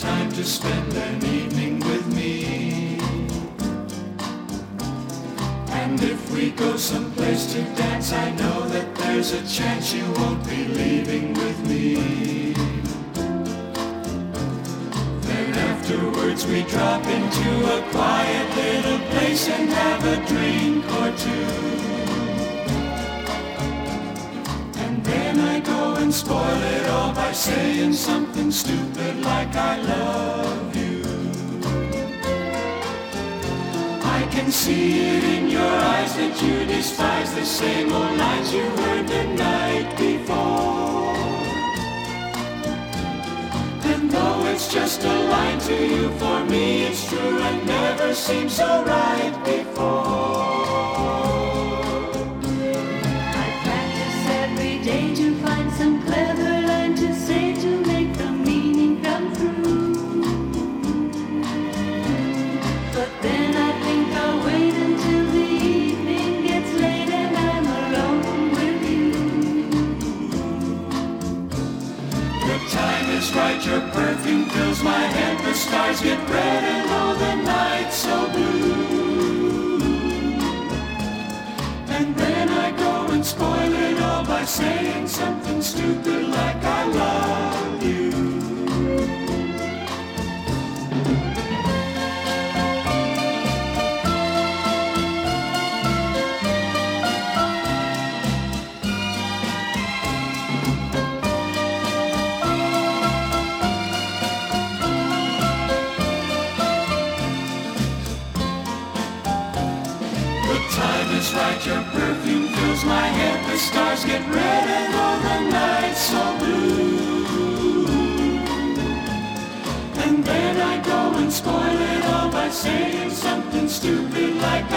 time to spend an evening with me. And if we go someplace to dance, I know that there's a chance you won't be leaving with me. Then afterwards we drop into a quiet little place and have a drink or two. And then I go and spoil it all by saying something stupid like I love you. I can see it in your eyes that you despise the same old lines you heard the night before. And though it's just a line to you, for me it's true and never seemed so right before. I practice every day to find some clever line to say to make the meaning come through. But then I think I'll wait until the evening gets late and I'm alone with you. The time is right, your perfume fills my head, the stars get red and oh the night's so blue. And then I go and spoil it all by saying something stupid like I love you. Time is right, your perfume fills my head, the stars get red and all the night's so blue. And then I go and spoil it all by saying something stupid like